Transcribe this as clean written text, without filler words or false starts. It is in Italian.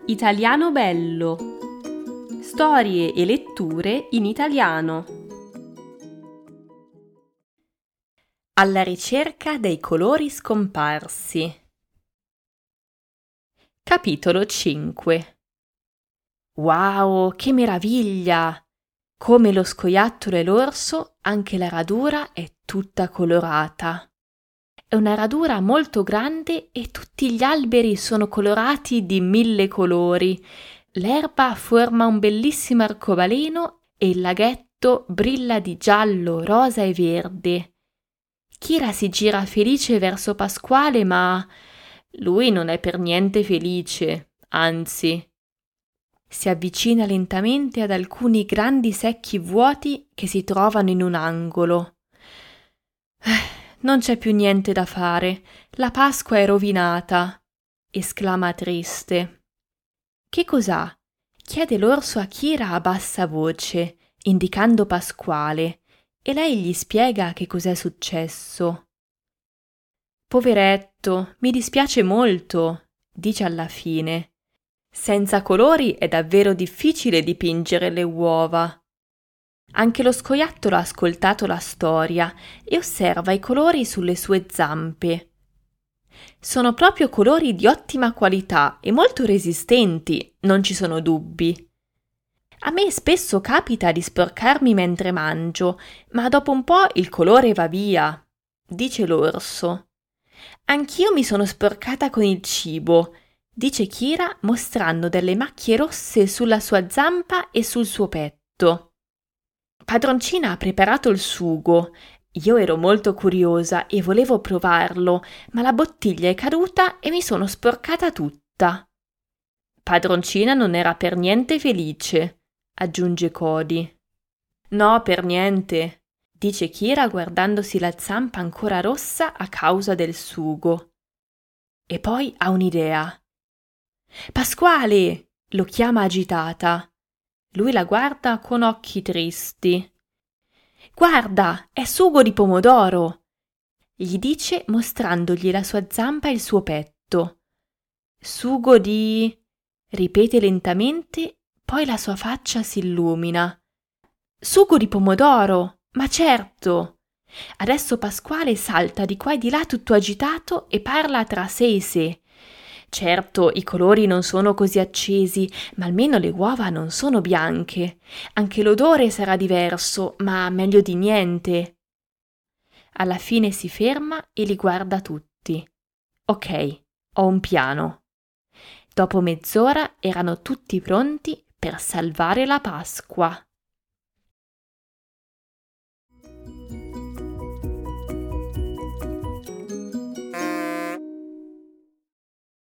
Italiano bello. Storie e letture in italiano. Alla ricerca dei colori scomparsi. Capitolo 5. Wow, che meraviglia! Come lo scoiattolo e l'orso, anche la radura è tutta colorata. È una radura molto grande e tutti gli alberi sono colorati di 1000 colori. L'erba forma un bellissimo arcobaleno e il laghetto brilla di giallo, rosa e verde. Kira si gira felice verso Pasquale, ma lui non è per niente felice, anzi. Si avvicina lentamente ad alcuni grandi secchi vuoti che si trovano in un angolo. Non c'è più niente da fare, la Pasqua è rovinata, esclama triste. Che cos'ha? Chiede l'orso a Kira a bassa voce, indicando Pasquale, e lei gli spiega che cos'è successo. Poveretto, mi dispiace molto, dice alla fine. Senza colori è davvero difficile dipingere le uova. Anche lo scoiattolo ha ascoltato la storia e osserva i colori sulle sue zampe. Sono proprio colori di ottima qualità e molto resistenti, non ci sono dubbi. A me spesso capita di sporcarmi mentre mangio, ma dopo un po' il colore va via, dice l'orso. Anch'io mi sono sporcata con il cibo, dice Kira mostrando delle macchie rosse sulla sua zampa e sul suo petto. Padroncina ha preparato il sugo. Io ero molto curiosa e volevo provarlo, ma la bottiglia è caduta e mi sono sporcata tutta. Padroncina non era per niente felice, aggiunge Cody. No, per niente, dice Kira guardandosi la zampa ancora rossa a causa del sugo. E poi ha un'idea. Pasquale! Lo chiama agitata. Lui la guarda con occhi tristi. Guarda, è sugo di pomodoro, gli dice mostrandogli la sua zampa e il suo petto. Sugo di... ripete lentamente, poi la sua faccia si illumina. Sugo di pomodoro, ma certo! Adesso Pasquale salta di qua e di là tutto agitato e parla tra sé e sé. Certo, i colori non sono così accesi, ma almeno le uova non sono bianche. Anche l'odore sarà diverso, ma meglio di niente. Alla fine si ferma e li guarda tutti. Ok, ho un piano. Dopo mezz'ora erano tutti pronti per salvare la Pasqua.